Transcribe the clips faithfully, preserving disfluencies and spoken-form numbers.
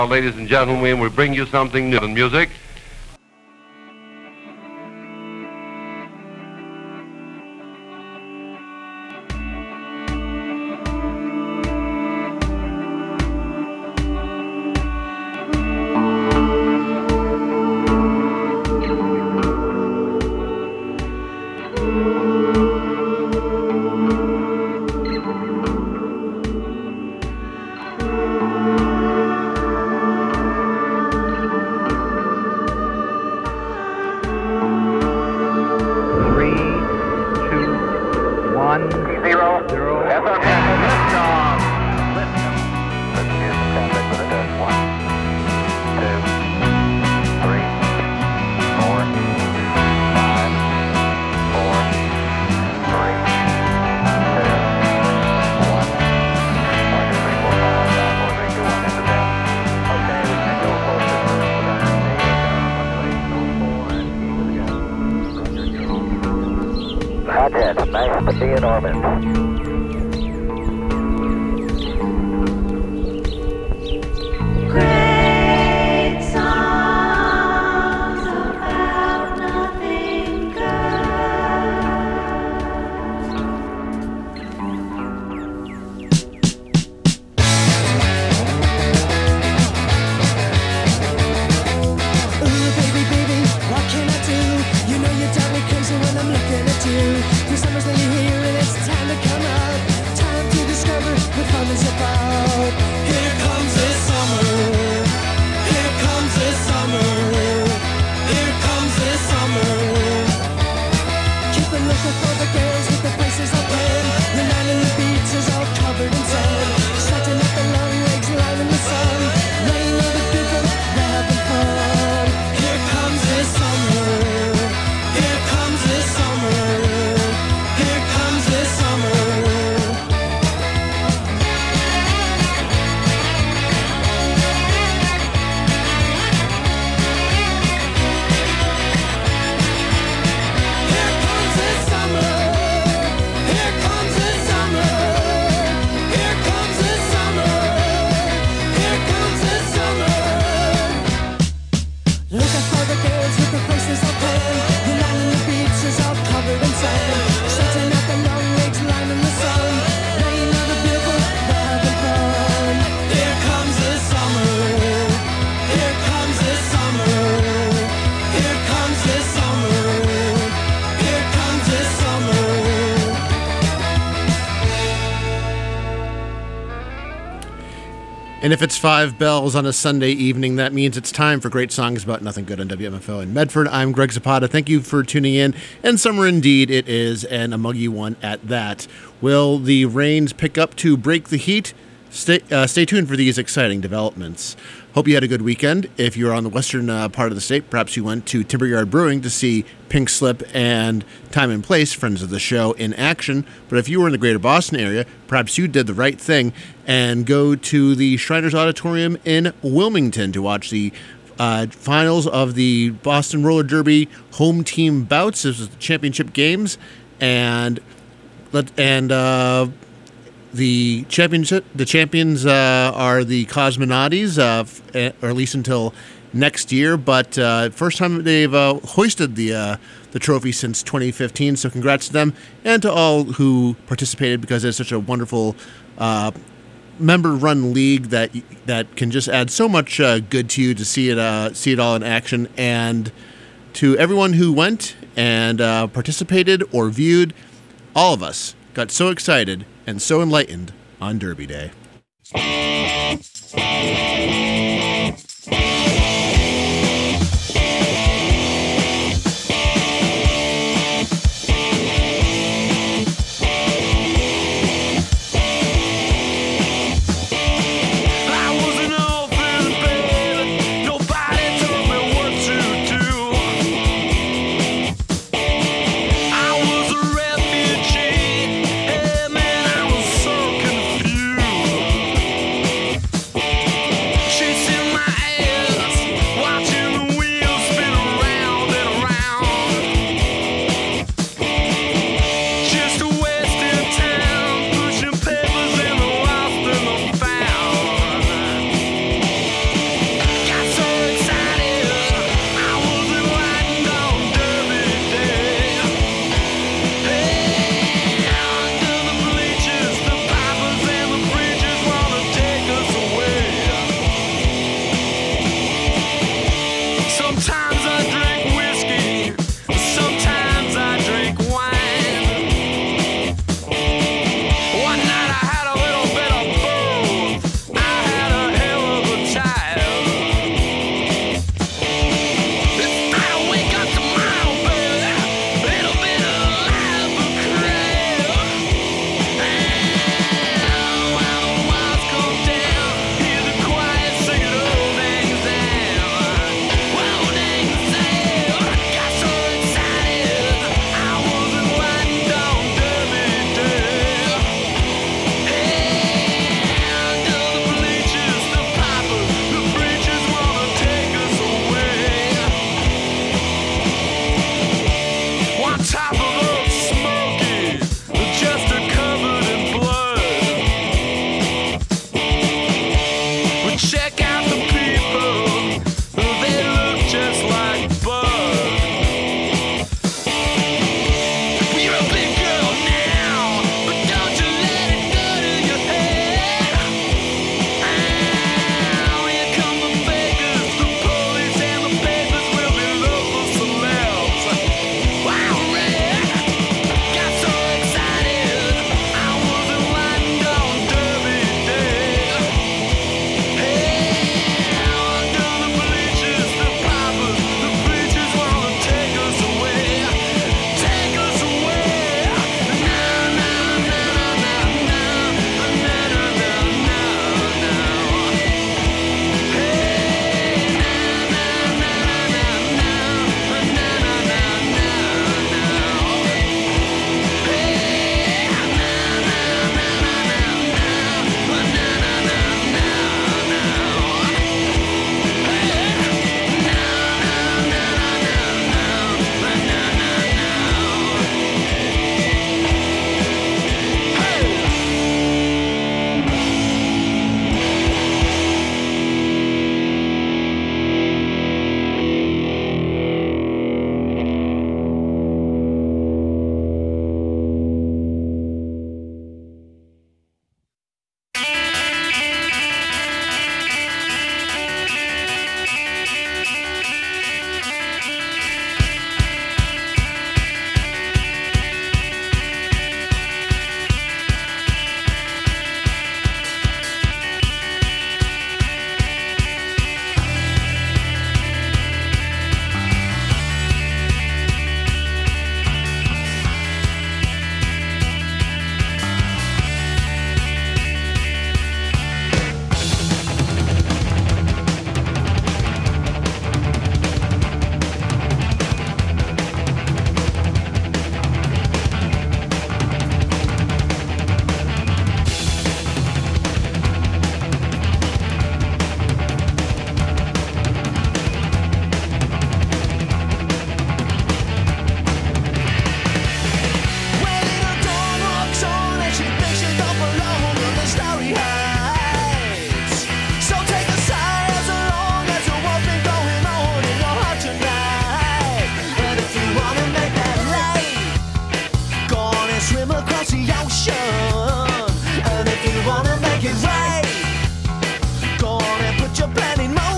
Ladies and gentlemen, we bring you something new in music. Nice to be in orbit. Great songs about nothing Ooh, baby, baby, what can I do? You know you drive me crazy when I'm looking at you. Two summers that you're here and it's time to come out. Time to discover what fun is about. Here comes this summer. Here comes this summer. Here comes this summer. Keep on looking for the girls with the faces open. The night in the beach is all covered in sand. Stretching out the long legs, lying in the sun. Laying on the people, they're having fun. Here comes this summer. Here comes this summer. Here comes this summer. Here comes this summer. Here comes this summer. Here comes this summer. Here comes this summer. Looking for the girls with the faces open. The line on the beach is all covered in sand. Stretching out the long legs, lying in the sun. Laying on the people, they're having fun. Here comes this summer. Here comes this summer. Here comes this summer. Here comes this summer. And if it's five bells on a Sunday evening, that means it's time for Great Songs About Nothing Good on W M F O in Medford. I'm Greg Zapata. Thank you for tuning in. And summer indeed it is, and a muggy one at that. Will the rains pick up to break the heat? Stay, uh, stay tuned for these exciting developments. Hope you had a good weekend. If you're on the western uh, part of the state, perhaps you went to Timberyard Brewing to see Pink Slip and Time and Place, friends of the show, in action. But if you were in the greater Boston area, perhaps you did the right thing and go to the Shriners Auditorium in Wilmington to watch the uh, finals of the Boston Roller Derby home team bouts. This was the championship games. And, let and uh, the championship, the champions uh, are the Cosmonauts, uh, f- or at least until next year. But uh, first time they've uh, hoisted the uh, the trophy since twenty fifteen. So congrats to them and to all who participated, because it's such a wonderful uh, member-run league that that can just add so much uh, good to you to see it uh, see it all in action. And to everyone who went and uh, participated or viewed, all of us got so excited and so enlightened on Derby Day. Hey man, I was so confused.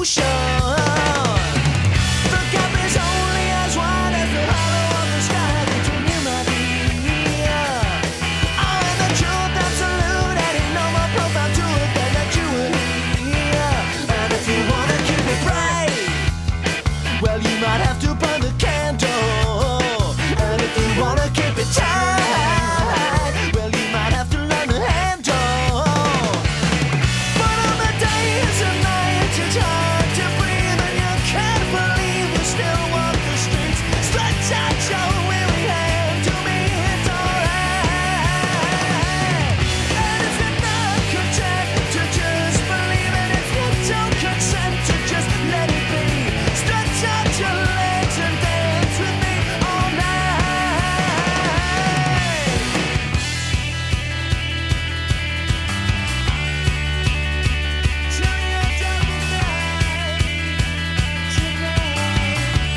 ocean. The gap is only as wide as the hollow of the sky between you, my dear. Oh, and the truth absolute, adding no more profile to it than that you would hear. And if you wanna keep it bright, well, you might have to burn the candle. And if you wanna keep it tight, well, you might have to learn to handle. But on the days and nights it's hard to breathe, and you can't believe you still walk the streets. Stretch out your weary hand to me, it's alright. And if you're not content to just believe it, if you don't consent to just let it be, stretch out your legs and dance with me all night. Till the end of the night, tonight.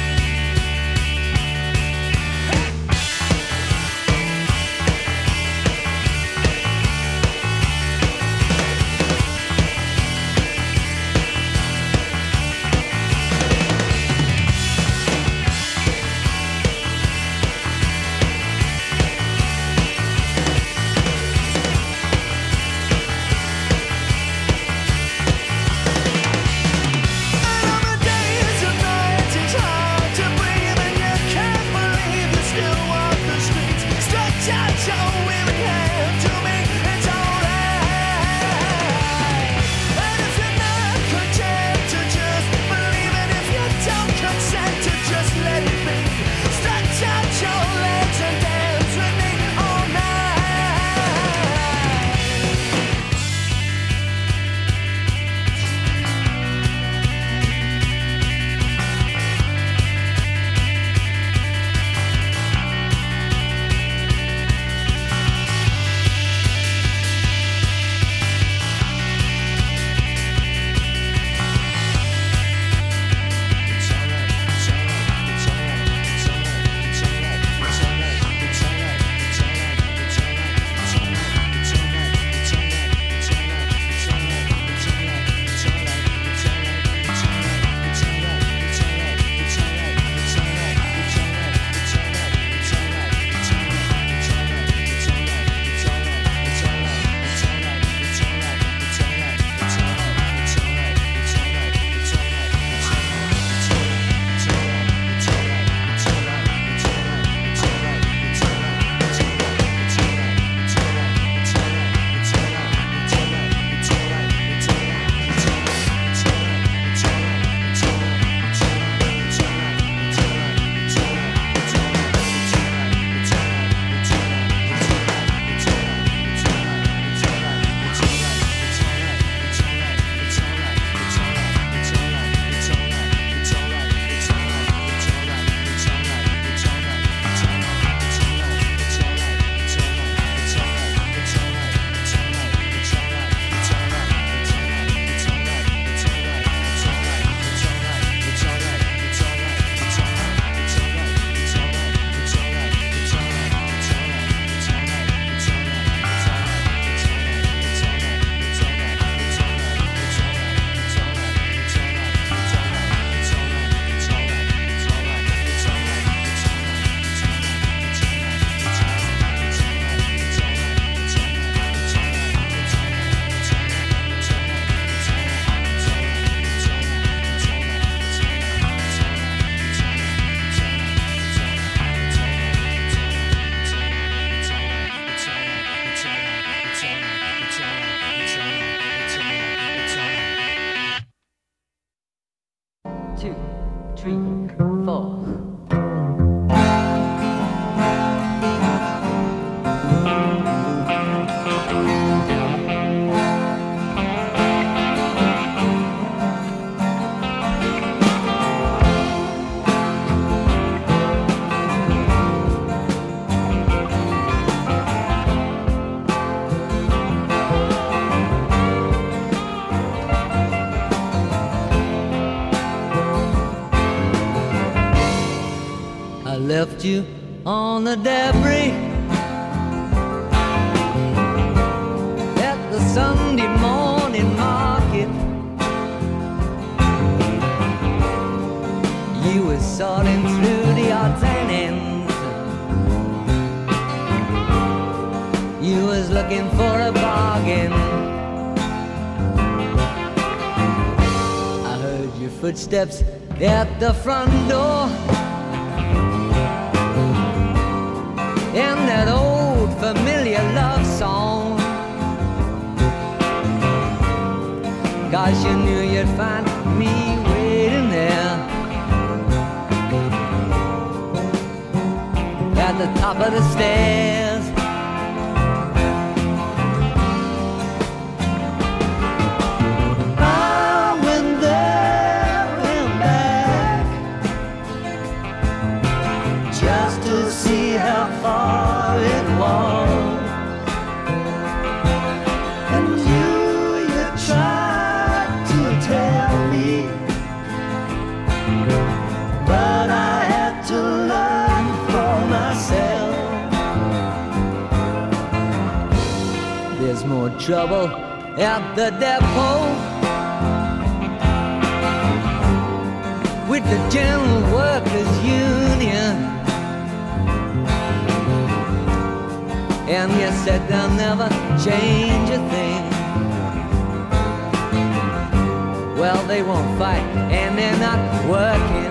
And on the days and nights it's hard to breathe, and you can't believe you still walk the streets. Stretch out your weary hand to me, it's alright. And if you're not content to just believe it, if you don't consent to just let it be, stretch out your legs and dance with me all night. Two, three, four. I left you on the debris at the Sunday morning market. You were sorting through the odds and ends. You was looking for a bargain. I heard your footsteps at the front door, and that old familiar love song. 'Cause you knew you'd find me waiting there at the top of the stairs. I went there and back just to see how far it was. And you, you tried to tell me, but I had to learn for myself. There's more trouble at the depot with the General Workers Union, and you said they'll never change a thing. Well, they won't fight, and they're not working.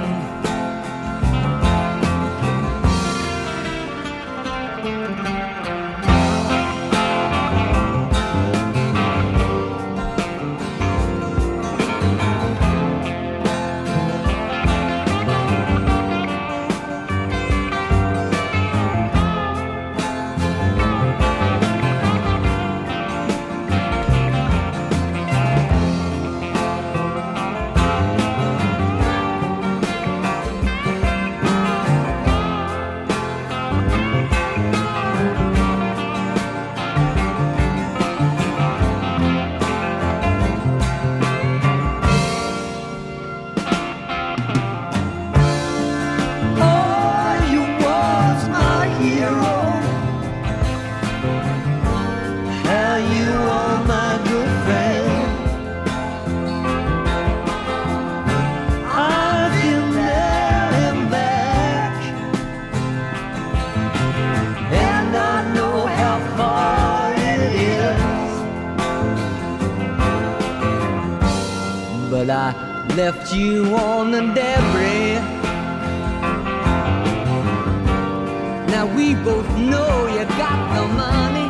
But I left you on the debris. Now we both know you got the money,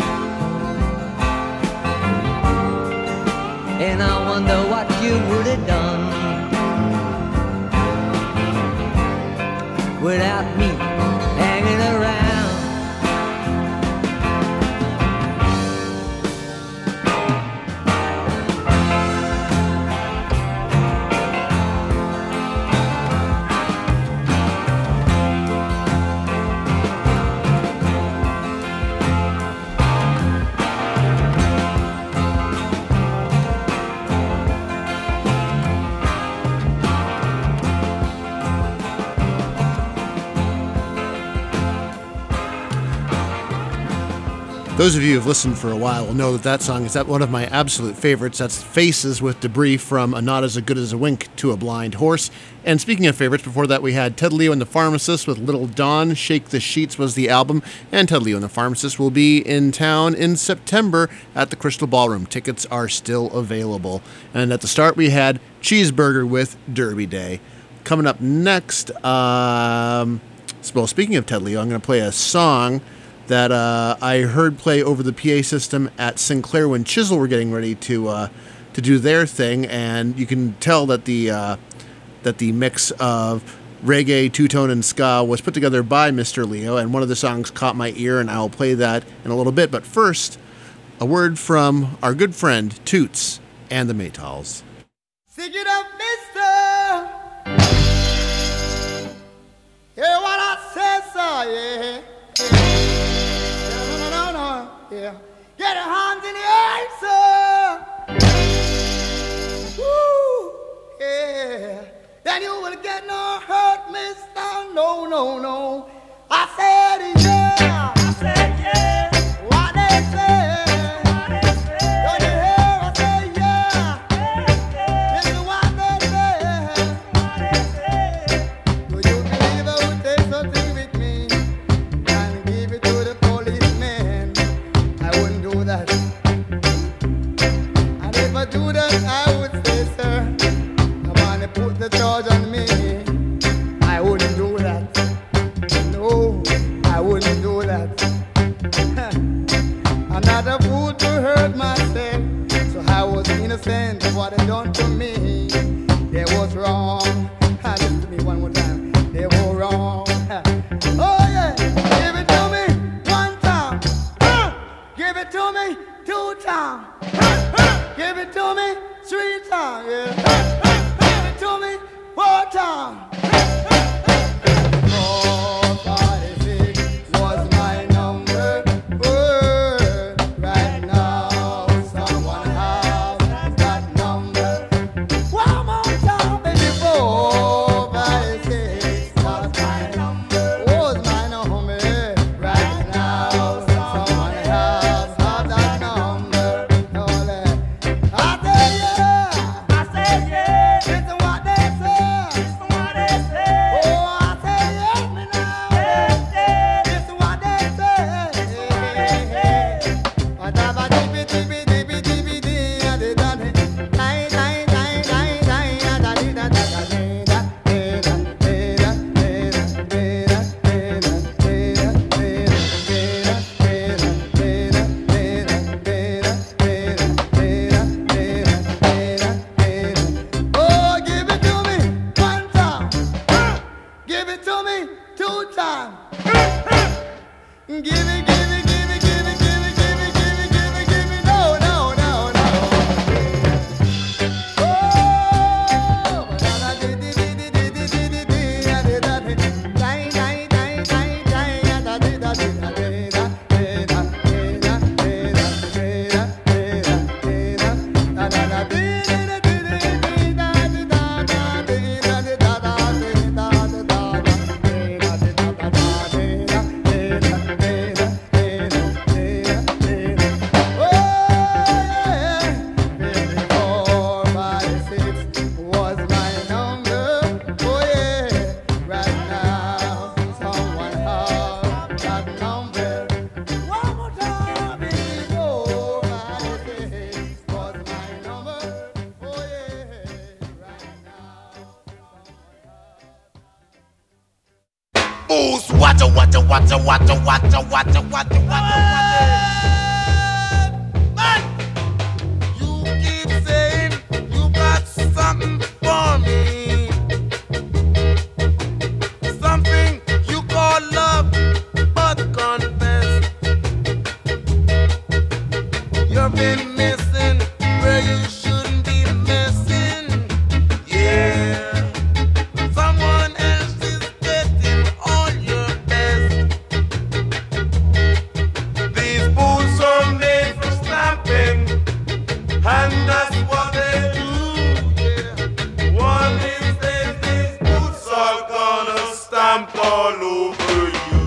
and I wonder what you would have done without me hanging around. Those of you who've listened for a while will know that that song is that one of my absolute favorites. That's Faces with Debris from A Not As Good As a Wink to a Blind Horse. And speaking of favorites, before that we had Ted Leo and the Pharmacist with Little Dawn. Shake the Sheets was the album. And Ted Leo and the Pharmacist will be in town in September at the Crystal Ballroom. Tickets are still available. And at the start we had Cheeseburger with Derby Day. Coming up next, um, well, speaking of Ted Leo, I'm going to play a song that uh, I heard play over the P A system at Sinclair when Chisel were getting ready to uh, to do their thing, and you can tell that the uh, that the mix of reggae, two-tone, and ska was put together by Mister Leo, and one of the songs caught my ear, and I'll play that in a little bit. But first, a word from our good friend Toots and the Maytals. Sing it up, mister. Hear what I said, sir, yeah. Yeah. Get your hands in the air, sir. Woo, yeah. Then you will get no hurt, mister. No, no, no. I said yeah. I said yeah. What they say. What they say. Don't you hear? I said yeah. Yeah, yeah. This is what they say. What they say. boost. Watch it, watch it, watch it, watch it, watch it, watch it, watch it, watch it. You keep saying you got something for me, something you call love, but confess you've been missing where you shouldn't be missing. Yeah, someone else is getting all your best. These boots are made for stamping, and that's what they do. Yeah, one of these days these boots are gonna stamp all over you.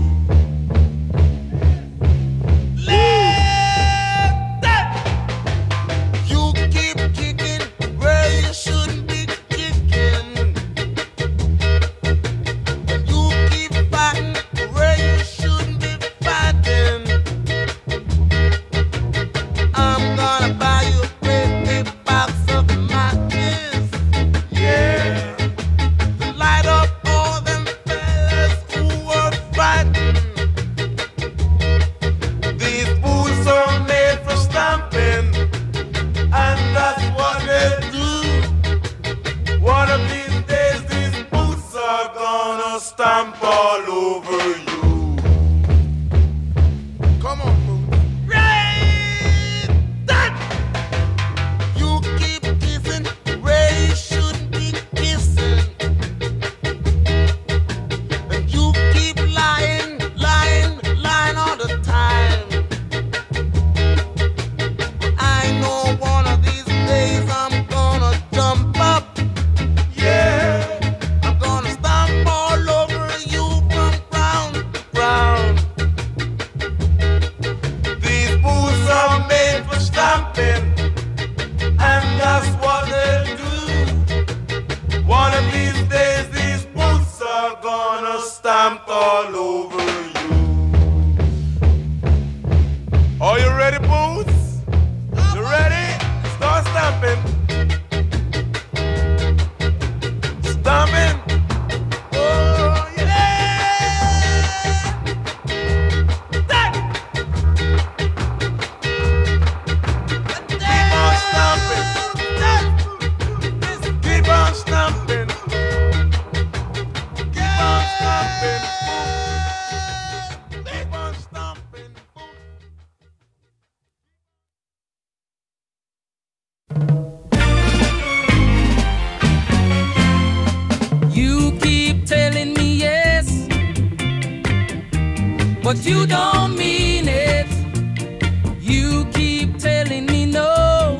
You keep kicking where you shouldn't be kicking, and you keep fighting where you shouldn't be fighting. I'm gonna buy you a great big box of matches, yeah, to light up all them fellas who are fighting. These boots are made for stamping, and that's what they do. One of these days, these boots are gonna stamp all over you. Come on, boots. Right! That! You keep kissing where you shouldn't be kissing, and you keep lying, lying, lying all the time. I know one of these days I'm gonna jump up. Yeah, I'm gonna stomp all over you from ground to ground. These boots are made for stamping, and that's what they do. One of these days these boots are gonna stamp all over you. Are you ready, boots? You ready? Start stamping. Stamping. Oh, yeah. That. Keep on stamping. That. Keep on stamping. Keep on stamping. Keep on stamping. You keep telling me yes, but you don't mean it. You keep telling me no,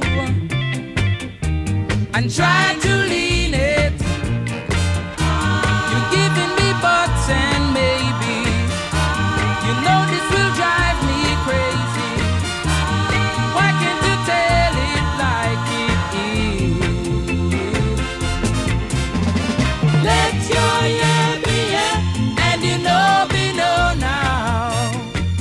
and try to lean it. You're giving me buts and maybes. You know this will drive me crazy. Why can't you tell it like it is? Let your yeah be yeah, and you know me know now.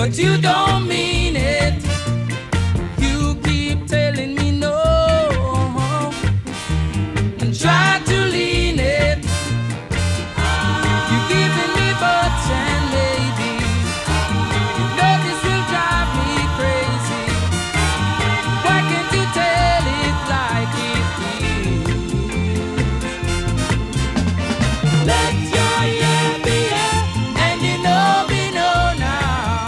but you don't mean it. You keep telling me no and try to lean it. You're giving me buts and maybe. You know this will drive me crazy. Why can't you tell it like it is? Let your yeah be yeah, and you know be no now.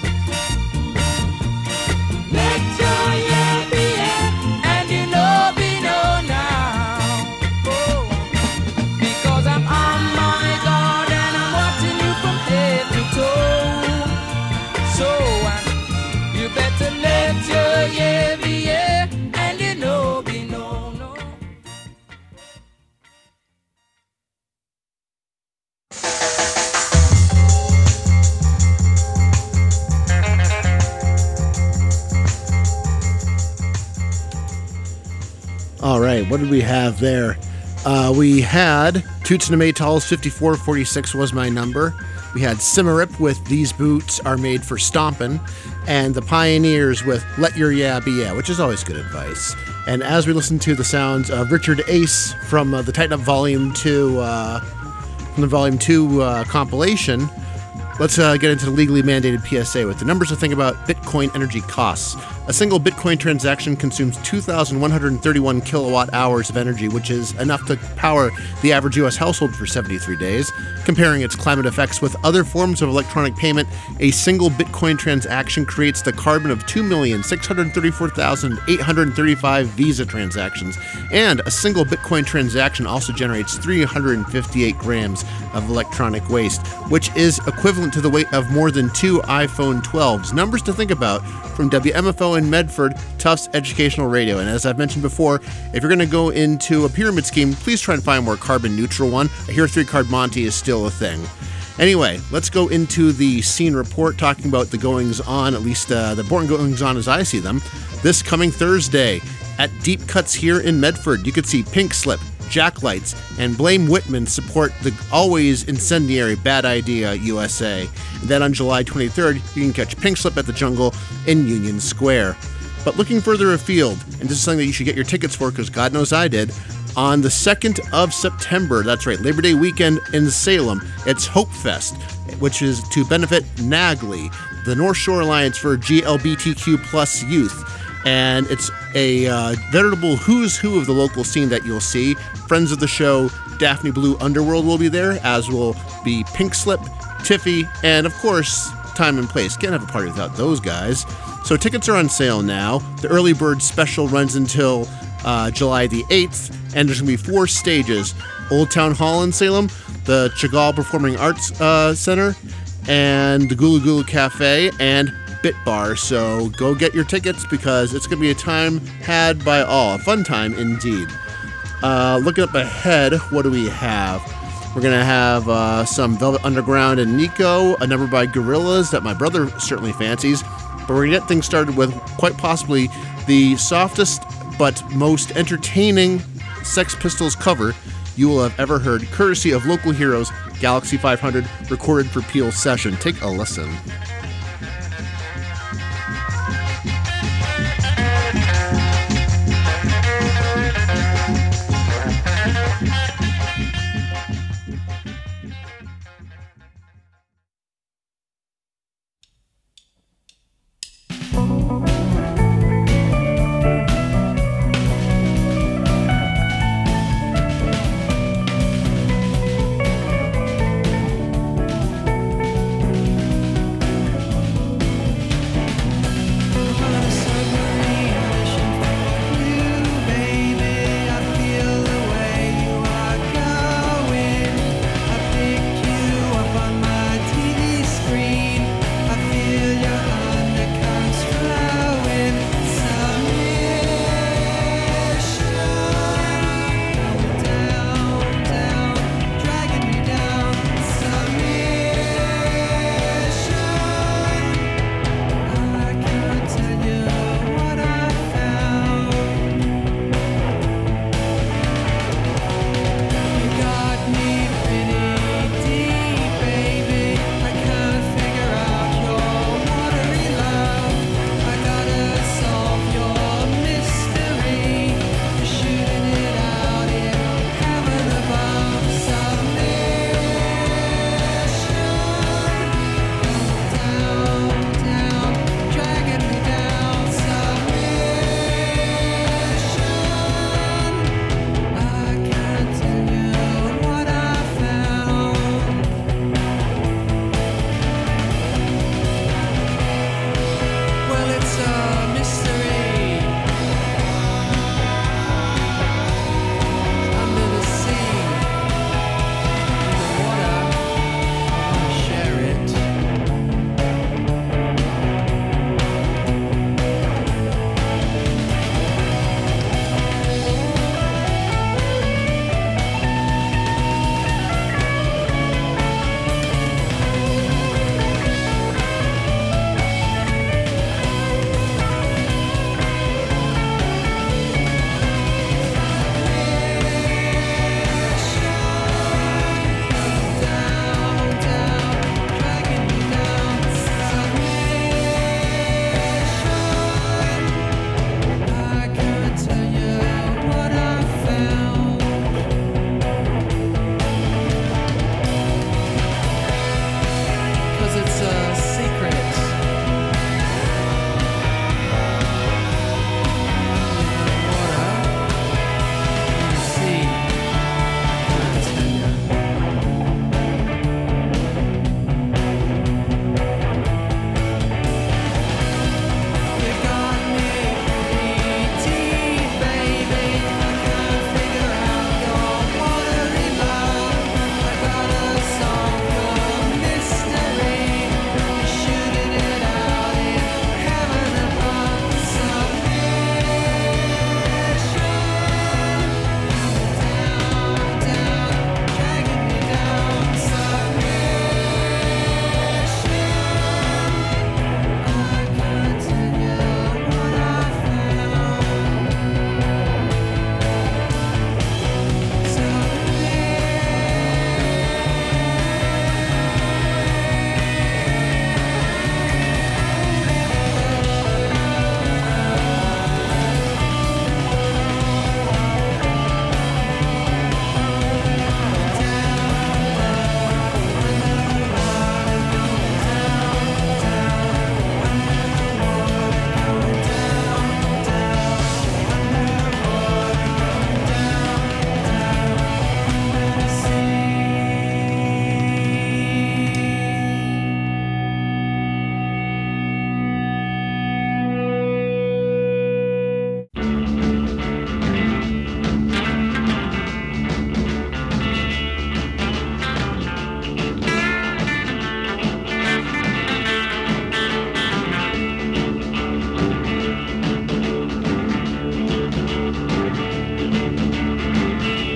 Let your yeah be yeah, and you know be no now. Oh, because I'm on my guard and I'm watching you from head to toe. So uh, you better let your yeah be yeah, and you know be no no. All right, what did we have there? Uh, we had Toots and the Maytals, fifty-four forty-six was my number. We had Cimarip with These Boots Are Made for Stompin', and the Pioneers with Let Your Yeah Be Yeah, which is always good advice. And as we listen to the sounds of Richard Ace from uh, the Tighten Up Volume two, uh, from the Volume two uh, compilation, let's uh, get into the legally mandated P S A with the numbers to think about Bitcoin energy costs. A single Bitcoin transaction consumes two thousand one hundred thirty-one kilowatt hours of energy, which is enough to power the average U S household for seventy-three days. Comparing its climate effects with other forms of electronic payment, a single Bitcoin transaction creates the carbon of two million six hundred thirty-four thousand eight hundred thirty-five Visa transactions. And a single Bitcoin transaction also generates three hundred fifty-eight grams of electronic waste, which is equivalent to the weight of more than two iPhone twelves. Numbers to think about from W M F O in Medford, Tufts Educational Radio. And as I've mentioned before, if you're going to go into a pyramid scheme, please try and find a more carbon neutral one. I hear three card Monty is still a thing. Anyway, let's go into the scene report, talking about the goings on, at least uh, the important goings on as I see them. This coming Thursday at Deep Cuts here in Medford, you could see Pink Slip, Jacklights, and Blame Whitman support the always incendiary Bad Idea U S A. And then on July twenty-third, you can catch Pink Slip at the Jungle in Union Square. But looking further afield, and this is something that you should get your tickets for because God knows I did, on the second of September, that's right, Labor Day weekend in Salem, it's Hope Fest, which is to benefit NAGLY, the North Shore Alliance for G L B T Q plus youth. And it's a uh, veritable who's who of the local scene that you'll see. Friends of the show, Daphne Blue Underworld will be there, as will be Pink Slip, Tiffy, and of course, Time and Place. Can't have a party without those guys. So tickets are on sale now. The early bird special runs until uh, July the eighth, and there's going to be four stages. Old Town Hall in Salem, the Chagall Performing Arts uh, Center, and the Gulu Gulu Cafe, and Bit Bar. So go get your tickets because it's going to be a time had by all. A fun time indeed. Uh, looking up ahead, what do we have? We're going to have uh, some Velvet Underground and Nico, a number by Gorillaz that my brother certainly fancies. But we're going to get things started with quite possibly the softest but most entertaining Sex Pistols cover you will have ever heard, courtesy of local heroes Galaxy five hundred, recorded for Peel Session. Take a listen.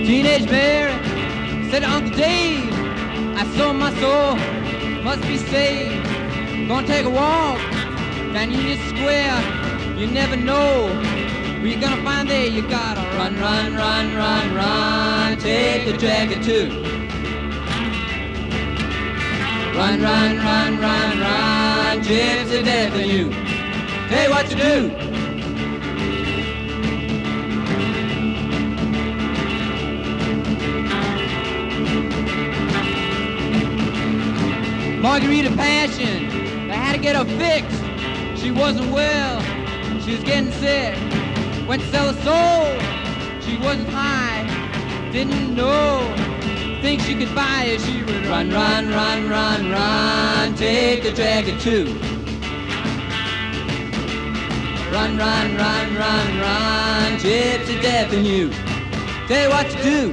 Teenage Mary said to Uncle Dave, I sold my soul, must be saved. Gonna take a walk down Union Square. You never know who you're gonna find there. You gotta run, run, run, run, run. Take the jacket too. Run, run, run, run, run. Gypsy death in you. Tell you what to do. Margarita Passion, they had to get her fixed. She wasn't well, she was getting sick. Went to sell her soul, she wasn't high, didn't know. Think she could buy it, she would run, run, run, run, run. Take the jacket too. Run, run, run, run, run. Gypsy death in you. Tell you what to do.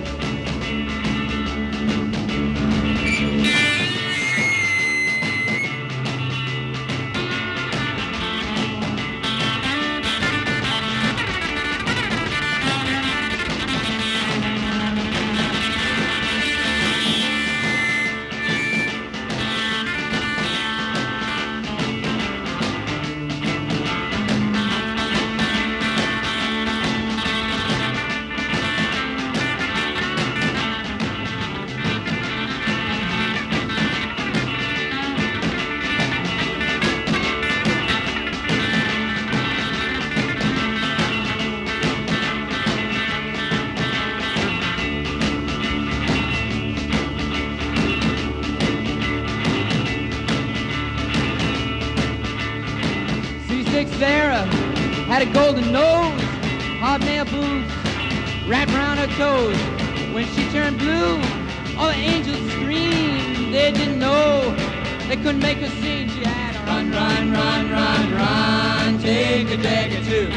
Sarah had a golden nose, hobnail boots wrapped around her toes. When she turned blue, all the angels screamed. They didn't know, they couldn't make her sing. She had to run, run, run, run, run. Take a jacket too.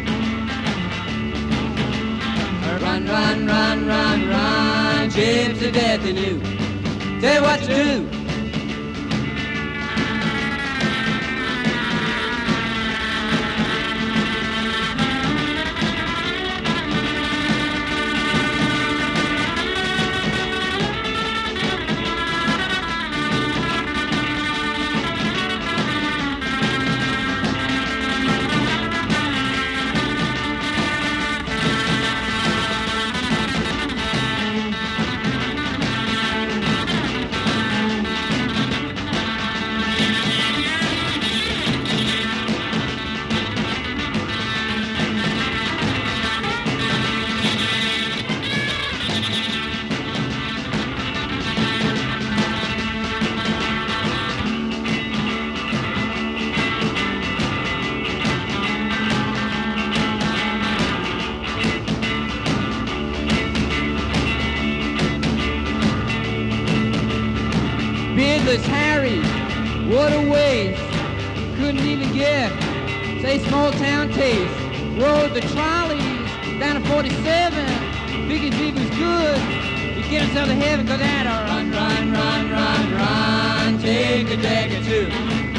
Run, run, run, run, run. Gypsy death in you. Tell you what to do. Beardless Harry, what a waste. Couldn't even get, say, small town taste. Rode the trolleys down to forty-seven. Figured if he was good, he'd get himself to heaven. Cause that run, run, run, run, run. Take a jacket too.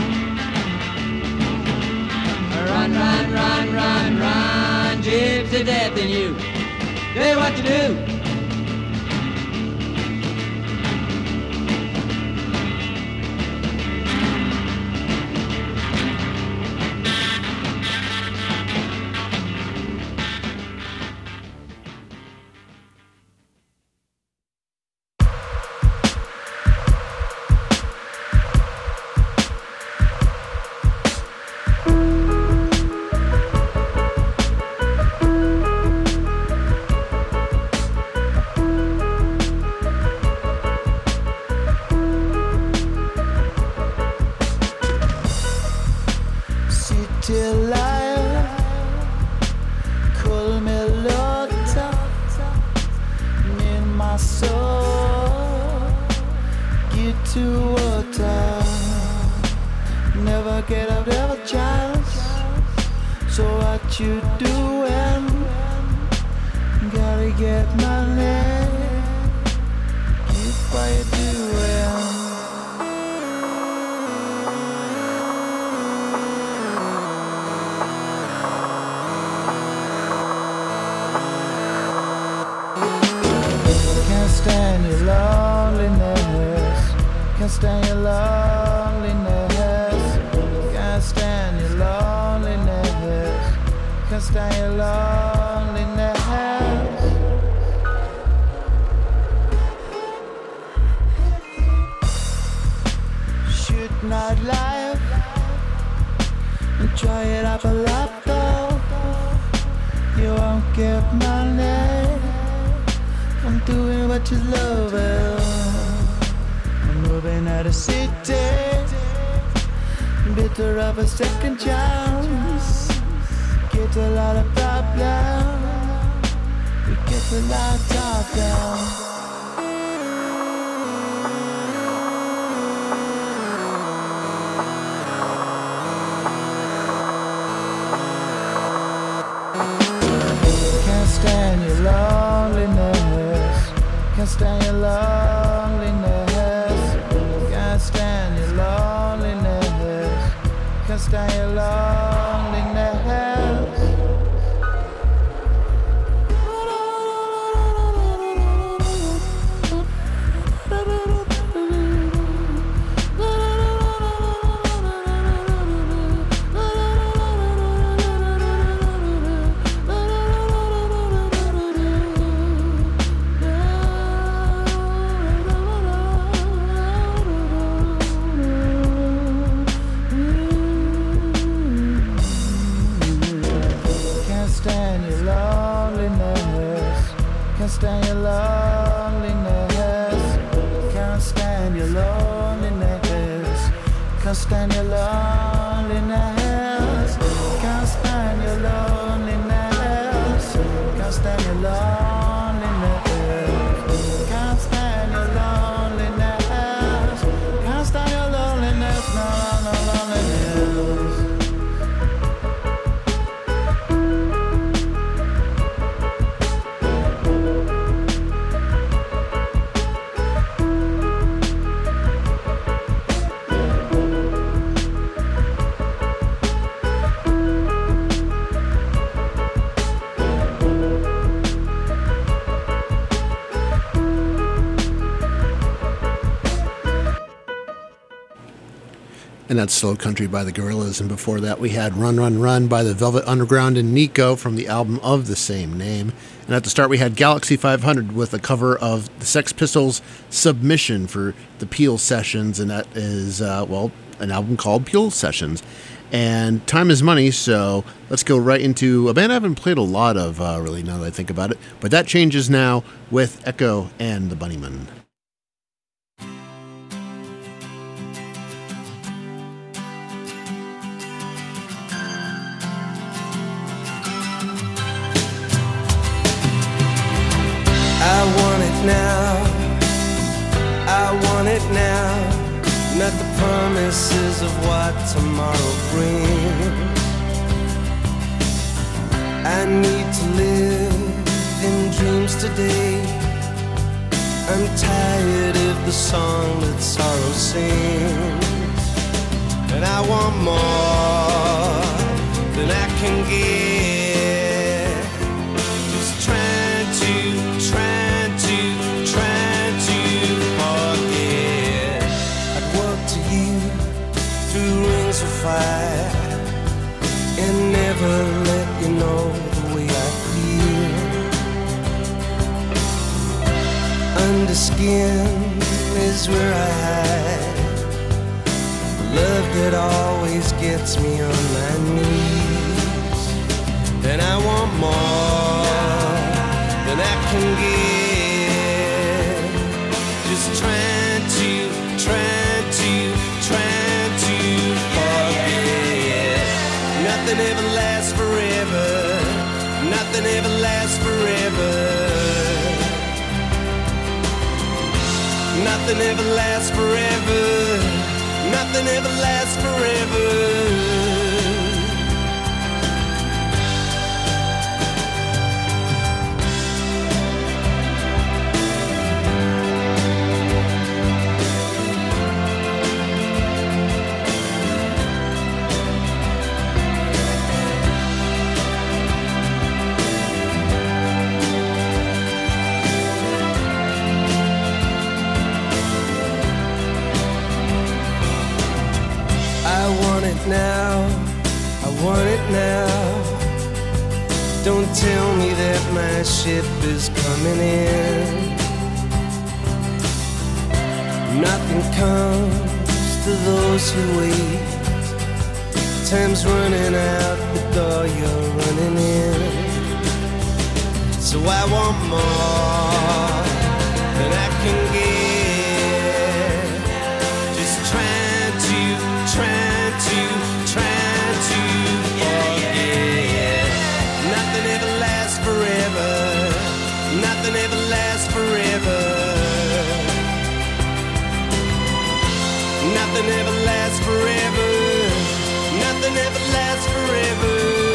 Run, run, run, run, run. Gypsy death in you. Tell you what to do. Can't stand your loneliness. Can't stand your loneliness. Can't stand your loneliness. Can't stand your loneliness. Shoot night life. Enjoy it up a lot though. You won't get money. I'm doing what you love. I'm moving out of city. Bitter of a second chance. Get a lot of problems. We get a lot of talk down. Can't stand your loneliness. Can't stand your loneliness. Can't stand your loneliness. Can't stand your loneliness. Can't stand your loneliness. Can't stand your loneliness. Can't stand your loneliness. Can't stand your loneliness. Can't stand your loneliness. Can't stand your loneliness. Can't stand your loneliness. Can't stand your loneliness. No, no, no, loneliness. And that's Slow Country by the Gorillaz. And before that, we had Run, Run, Run by the Velvet Underground and Nico from the album of the same name. And at the start, we had Galaxy five hundred with a cover of the Sex Pistols' Submission for the Peel Sessions. And that is, uh, well, an album called Peel Sessions. And time is money, so let's go right into a band I haven't played a lot of, uh, really, now that I think about it. But that changes now with Echo and the Bunnymen. I want it now, I want it now, not the promises of what tomorrow brings. I need to live in dreams today. I'm tired of the song that sorrow sings, and I want more than I can get. Just trying to Trying to, trying to forget. I'd walk to you through rings of fire and never let you know the way I feel. Under skin is where I hide love that always gets me on my knees. And I want more than I can get. Just trying to, trying to, trying to forget. Nothing ever lasts forever. Nothing ever lasts forever. Nothing ever lasts forever. Nothing ever lasts forever. now, I want it now. Don't tell me that my ship is coming in. Nothing comes to those who wait. Time's running out the door you're running in. So I want more than I can get. Just trying to, trying to, trying to forget. Nothing ever lasts forever. Nothing ever lasts forever. Nothing ever lasts forever. Nothing ever lasts forever.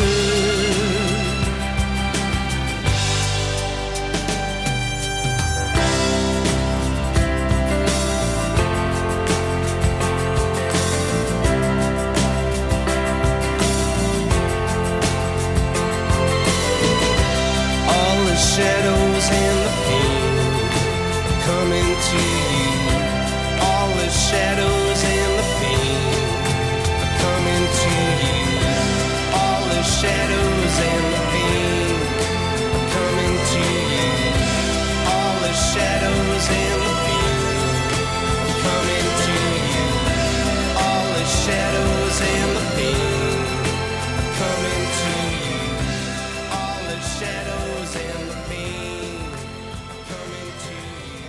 All the shadows and the pain coming to you. All the shadows and the pain coming to you. All the shadows and the pain coming to you. All the shadows and the pain coming to you. All the shadows and the pain coming to you. All the shadows and the pain coming to you.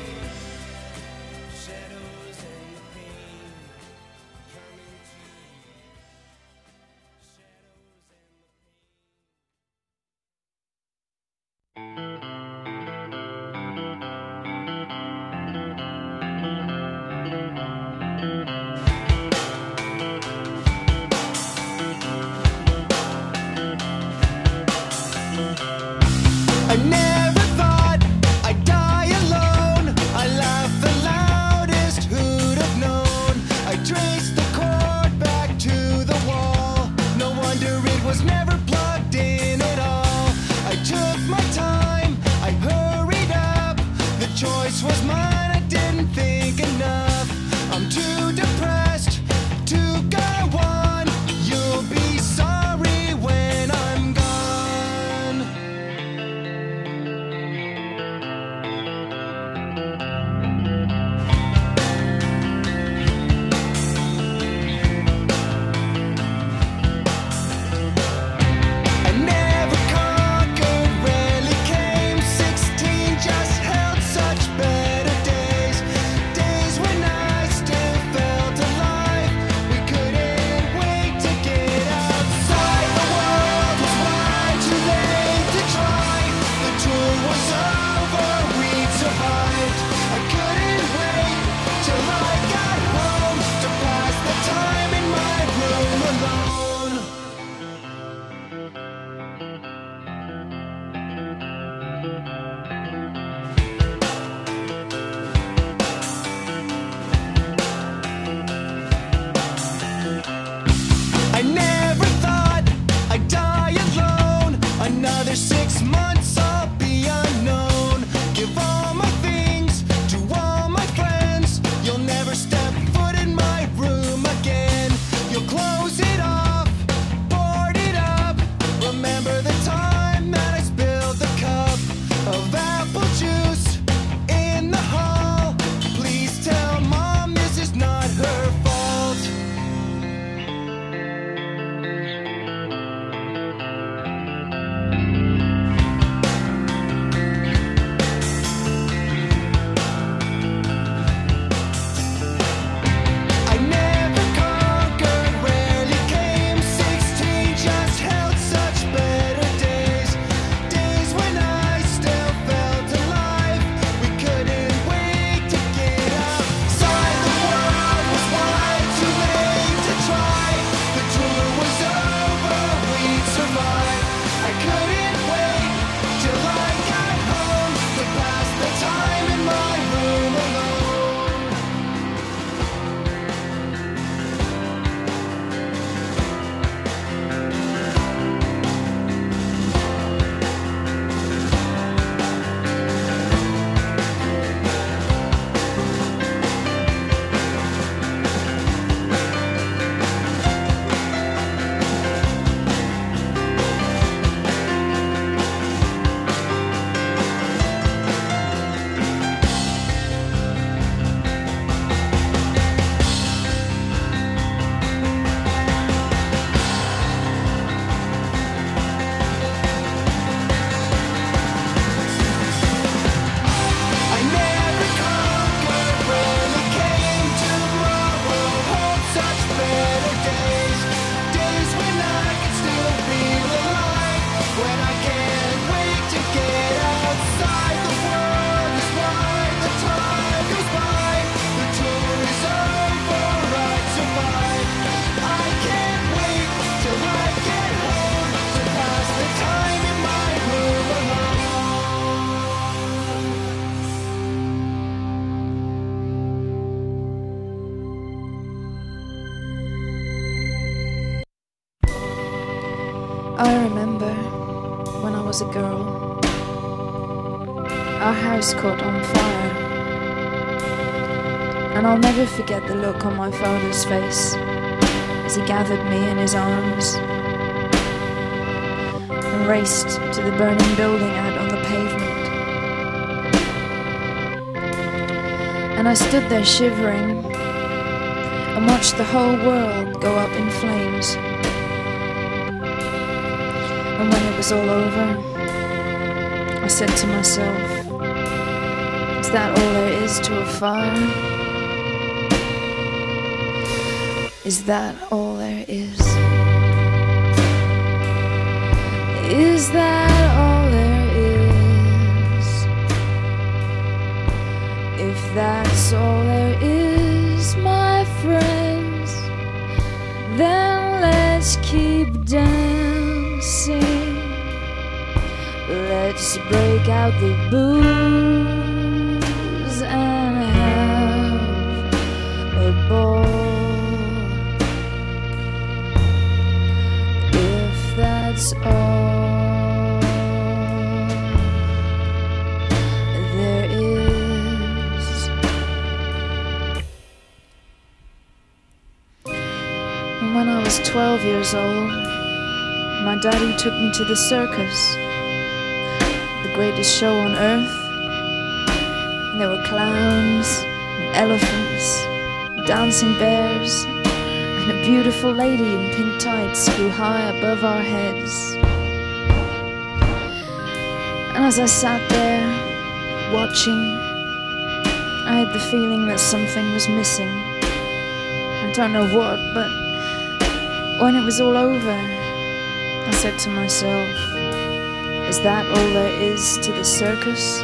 Shadows and the pain coming to you. I never thought I'd die alone. I laughed the loudest, who'd have known? I traced the cord back to the wall. No wonder it was never plugged in at all. I took my time, I hurried up. The choice was mine, I didn't think enough. I'm too depressed to go on. You'll be sorry when I'm gone. I never conquered, rarely came. Sixteen just held such better days. was a girl. Our house caught on fire, and I'll never forget the look on my father's face as he gathered me in his arms and raced to the burning building out on the pavement. And I stood there shivering and watched the whole world go up in flames. And when it was all over, I said to myself, is that all there is to a fire? Is that all there is? Is that all there is? If that's all there is, my friends, then let's keep dancing. Let's break out the booze and have a ball. If that's all there is. And when I was twelve years old, my daddy took me to the circus, the greatest show on earth. And there were clowns and elephants, and dancing bears, and a beautiful lady in pink tights flew high above our heads. And as I sat there watching, I had the feeling that something was missing. I don't know what, but when it was all over, I said to myself, is that all there is to the circus?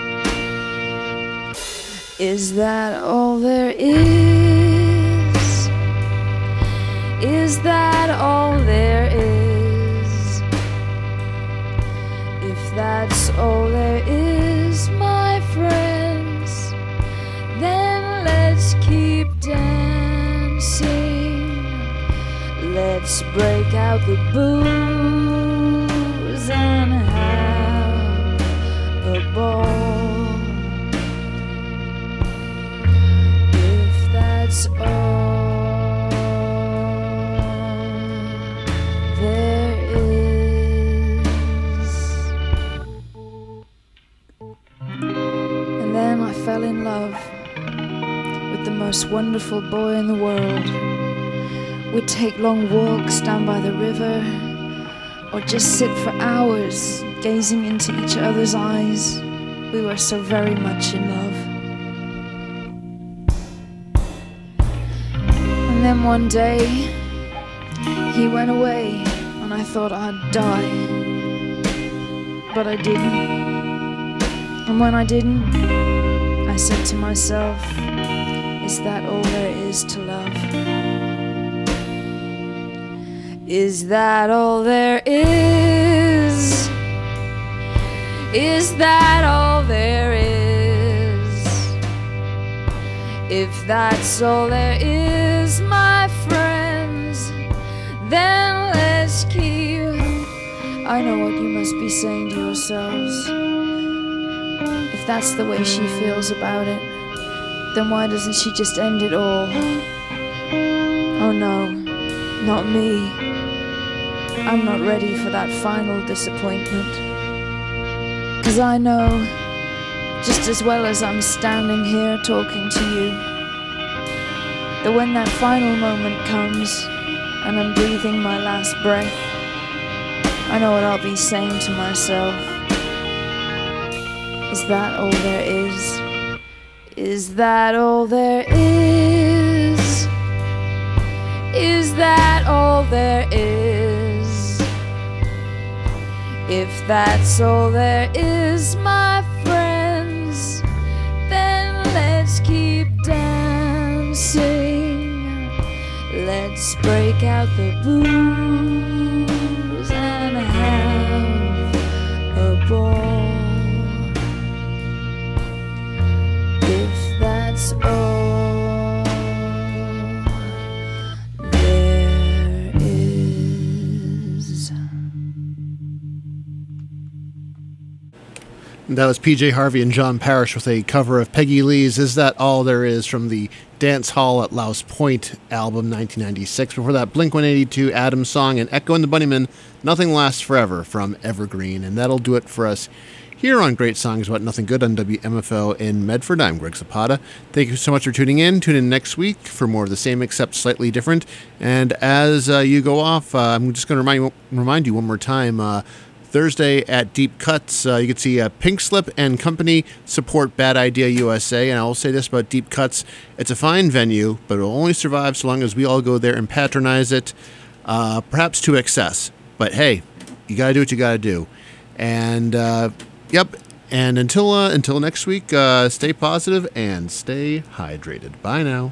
Is that all there is? Is that all there is? If that's all there is, my friends, then let's keep dancing. Let's break out the booze and have a ball. If that's all there is. And then I fell in love with the most wonderful boy in the world. We'd take long walks down by the river, or just sit for hours gazing into each other's eyes. We were so very much in love. And then one day, he went away, and I thought I'd die. But I didn't. And when I didn't, I said to myself, is that all there is to love? Is that all there is? Is that all there is? If that's all there is, my friends, then let's keep. I know what you must be saying to yourselves. If that's the way she feels about it, then why doesn't she just end it all? Oh no, not me. I'm not ready for that final disappointment. 'Cause I know, just as well as I'm standing here talking to you, that when that final moment comes and I'm breathing my last breath, I know what I'll be saying to myself. Is that all there is? Is that all there is? Is that all there is? If that's all there is, my friends, then let's keep dancing. Let's break out the booze and have a ball. If that's all there is. That was P J Harvey and John Parrish with a cover of Peggy Lee's Is That All There Is from the Dance Hall at Louse Point album nineteen ninety-six. Before that, Blink one eighty-two, Adam's Song, and Echo and the Bunnymen, Nothing Lasts Forever from Evergreen. And that'll do it for us here on Great Songs About Nothing Good on W M F O in Medford. I'm Greg Zapata. Thank you so much for tuning in. Tune in next week for more of the same except slightly different. And as uh, you go off, uh, I'm just going to remind, remind you one more time, uh, Thursday at Deep Cuts, uh, you can see uh, Pink Slip and Company support Bad Idea U S A. And I will say this about Deep Cuts. It's a fine venue, but it will only survive so long as we all go there and patronize it, uh, perhaps to excess. But hey, you got to do what you got to do. And, uh, yep. And until, uh, until next week, uh, stay positive and stay hydrated. Bye now.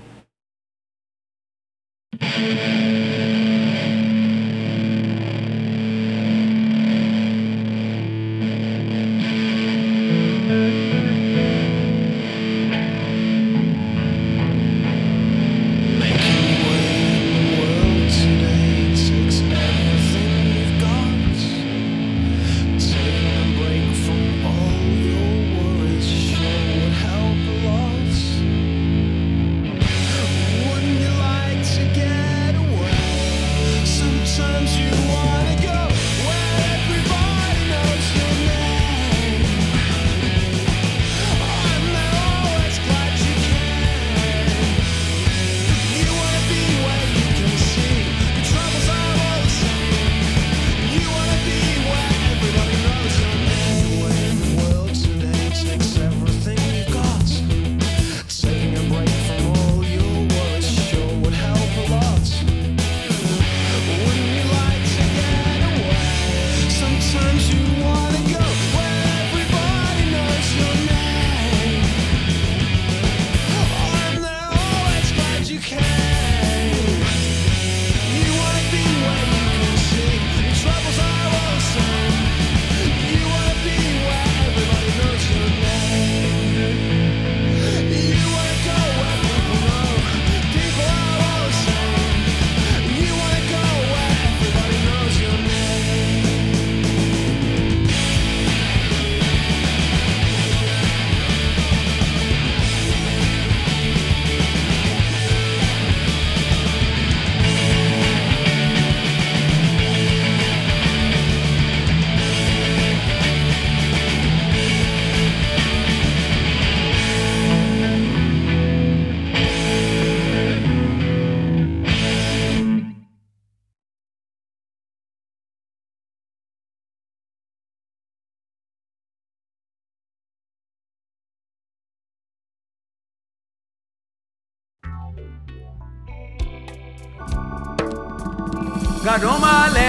Gadomale,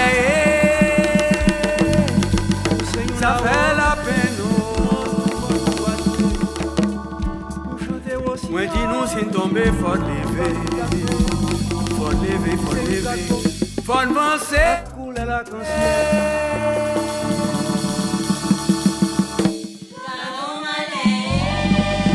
ça fait la peine. Moi dis nous si tomber, faut lever, faut lever, faut lever, faut avancer, couler la conscience.